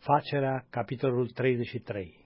Facerea, capitolul 33.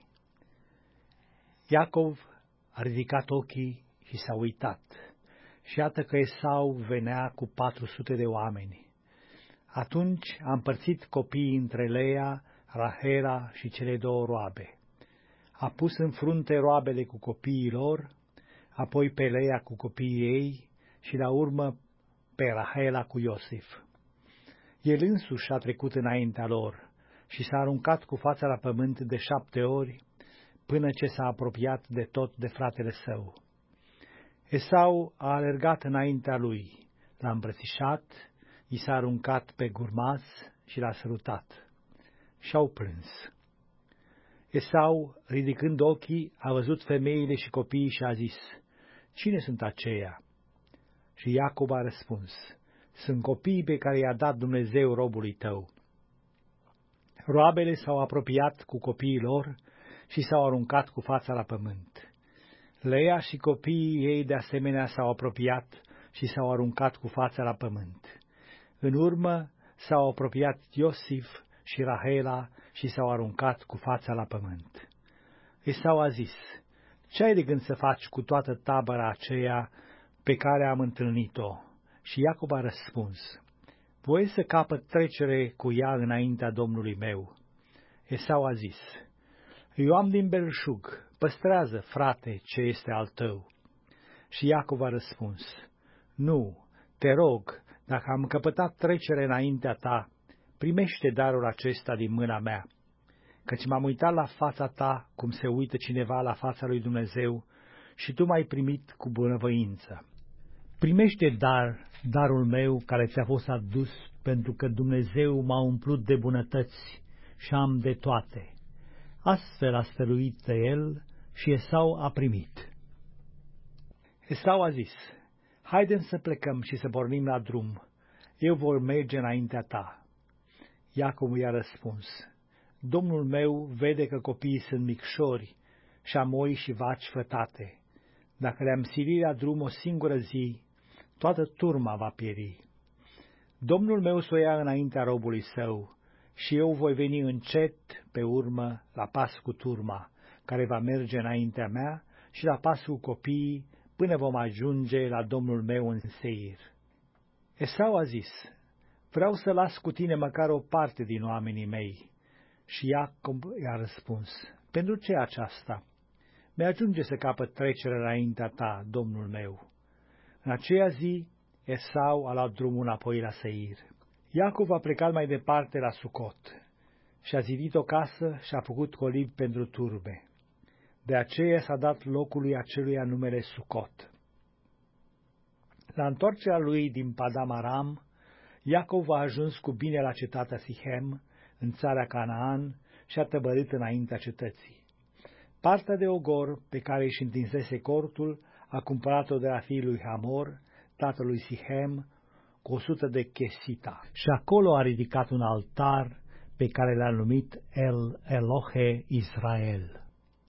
Iacov a ridicat ochii și s-a uitat, și iată că Esau venea cu 400 de oameni. Atunci a împărțit copiii între Leia, Rahela și cele două roabe. A pus în frunte roabele cu copiii lor, apoi pe Leia cu copiii ei și la urmă pe Rahela cu Iosif. El însuși a trecut înaintea lor și s-a aruncat cu fața la pământ de 7 ori, până ce s-a apropiat de tot de fratele său. Esau a alergat înaintea lui, l-a îmbrățișat, i s-a aruncat pe gurmaz și l-a sărutat. Și-au plâns. Esau, ridicând ochii, a văzut femeile și copiii și a zis: „Cine sunt aceia?” Și Iacov a răspuns: „Sunt copiii pe care i-a dat Dumnezeu robului tău.” Roabele s-au apropiat cu copiii lor și s-au aruncat cu fața la pământ. Leia și copiii ei de asemenea s-au apropiat și s-au aruncat cu fața la pământ. În urmă s-au apropiat Iosif și Rahela și s-au aruncat cu fața la pământ. Esau a zis: „Ce ai de gând să faci cu toată tabăra aceea pe care am întâlnit-o?” Și Iacov a răspuns: „Voi să capăt trecere cu ea înaintea Domnului meu.” Esau a zis: „Eu am din belșug, păstrează, frate, ce este al tău.” Și Iacov a răspuns: „Nu, te rog, dacă am căpătat trecere înaintea ta, primește darul acesta din mâna mea, căci m-am uitat la fața ta cum se uită cineva la fața lui Dumnezeu și tu m-ai primit cu bunăvoință. Primește darul meu care ți-a fost adus, pentru că Dumnezeu m-a umplut de bunătăți și am de toate.” Astfel a stăruit el și Esau a primit. Esau a zis: „Haidem să plecăm și să pornim la drum, eu voi merge înaintea ta.” Iacov i-a răspuns: „Domnul meu vede că copiii sunt micșori și am oi și vaci fătate. Dacă le-am silit la drum o singură zi, toată turma va pieri. Domnul meu să o ia înaintea robului său și eu voi veni încet pe urmă la pas cu turma, care va merge înaintea mea, și la pas cu copiii, până vom ajunge la domnul meu în Seir.” Esau a zis: „Vreau să las cu tine măcar o parte din oamenii mei.” Și Iacov i-a răspuns: „Pentru ce aceasta? Mi-ajunge să capăt trecere înaintea ta, domnul meu.” În aceea zi, Esau a luat drumul înapoi la Seir. Iacov a plecat mai departe la Sucot și a zidit o casă și a făcut colibi pentru turme. De aceea s-a dat locului aceluia numele Sucot. La întoarcerea lui din Padam Aram, Iacov a ajuns cu bine la cetatea Sihem, în țara Canaan, și a tăbărit înaintea cetății. Partea de ogor pe care își întinsese cortul a cumpărat-o de la fiul lui Hamor, tatălui Sihem, cu 100 de chesita. Și acolo a ridicat un altar pe care l-a numit El Elohe Israel.